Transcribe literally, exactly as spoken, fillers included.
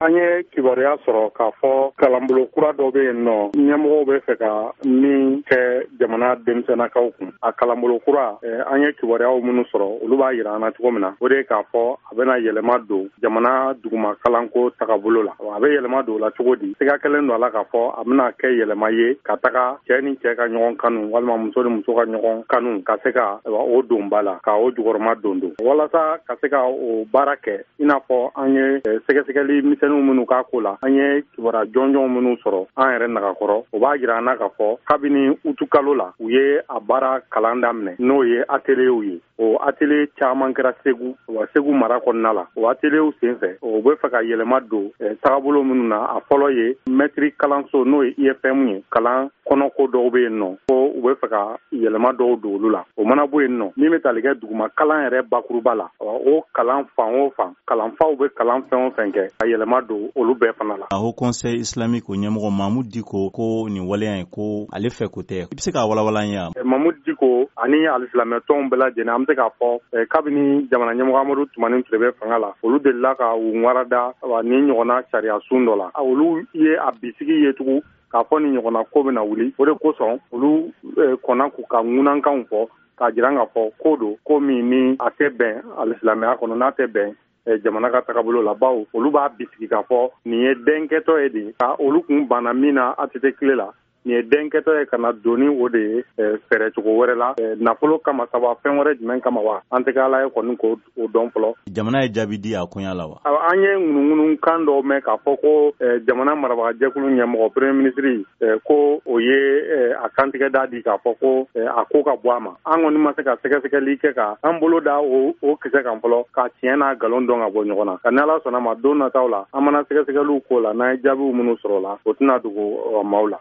An ye kibaruya sɔrɔ k'a fɔ kalanbolo kura dɔ bɛ yen nɔ ɲɛmɔgɔw bɛ fɛ ka min kɛ jamana denmisɛnnakaw kun. A kalanbolo kura an ye kibaruyaw minnu sɔrɔ olu b'a jira an na cogo min na o de ye k'a fɔ a bɛna yɛlɛma don jamana duguma kalanko tagabolo la. A bɛ yɛlɛma don o la cogo di? Siga kelen don a la k'a fɔ a bɛna kɛ yɛlɛma ye ka taga cɛ ni cɛ ka ɲɔgɔn kanu walima muso ni muso ka ɲɔgɔn kanu ka se ka o don ba la ka o jukɔrɔma don don. Walasa ka se ka o baara kɛ i n'a fɔ an ye sɛgɛsɛgɛli misɛnninw minnu k'a ko la an ye kibaruya jɔnjɔn minnu sɔrɔ an yɛrɛ nagakɔrɔ o b'a jira an na k'a fɔ kabini utu kalo la u ye a baara kalan daminɛ n'o ye ateliers ye. O atelier caman kɛra Segu wa Segu mara kɔnɔna la. O ateliers senfɛ o bɛ fɛ ka yɛlɛma don tagabolo minnu na a fɔlɔ ye maître kalanso n'o ye I F M ye kalan kɔnɔko dɔw bɛ yen nɔ ko u bɛ fɛ ka yɛlɛma dɔw don olu la. O mana bɔ yen nɔ min bɛ tali kɛ duguma kalan yɛrɛ bakuruba la o kalan fan o fan kalanfaw bɛ kalan fɛn o fɛn kɛ a yɛlɛma don olu bɛɛ fana la. Haut Conseil Islamique o ɲɛmɔgɔ Mahmoud Dicko ko nin waleya in ko ale fɛ ko tɛ. I bɛ se k'a walawala n ye wa? Mahmoud Dicko ani alisilamɛ tɔnw bɛɛ lajɛlen an bɛ se k'a fɔ kabini jamana ɲɛmɔgɔ Amadu Tumani Ture bɛ fanga la olu delila ka u ŋwarada ni ɲɔgɔnna sariya sun dɔ la. Olu ye a bisigi ye tugun k'a fɔ ni ɲɔgɔnna ko bɛna wuli o de kosɔn olu kɔnna k'u ka ŋunankanw fɔ k'a jira k'a fɔ ko don ko min ni a tɛ bɛn alisilamɛya kɔnɔ n'a tɛ bɛn jamana ka tagabolo la bawo olu b'a bisigi k'a fɔ nin ye denkɛtɔ ye de ka olu kun banna min na A T T tile la nin ye denkɛtɔ ye ka na doni o de ye fɛɛrɛ cogo wɛrɛ la nafolo kama saba fɛn wɛrɛ jumɛn kama wa an tɛ ala ye kɔni ko o dɔn fɔlɔ. Jamana ye jaabi di a konya la wa? An ye ŋunuŋunu kan dɔw mɛn k'a fɔ ko jamana marabagajɛkulu ɲɛmɔgɔ premier ministre ko o ye a kantigɛ da di k'a fɔ ko a ko ka bɔ a ma. An kɔni ma se ka sɛgɛsɛgɛli kɛ ka an bolo da o o kisɛ kan fɔlɔ ka tiɲɛ n'a nkalon dɔn ka bɔ ɲɔgɔn na. Ka ni Ala sɔnna ma don nataw la an mana sɛgɛsɛgɛliw k'o la n'an ye jaabiw minnu sɔrɔ la o tɛna dogo maaw la.